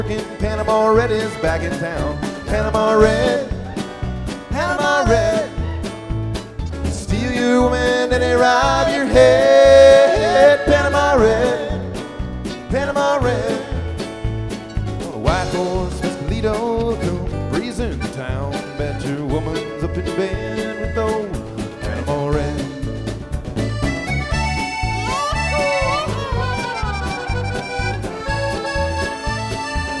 Panama Red is back in town. Panama Red, Panama Red. Steal your woman and they rob your head. Panama Red, Panama Red. On a white horse, Mescalito come breezing to town.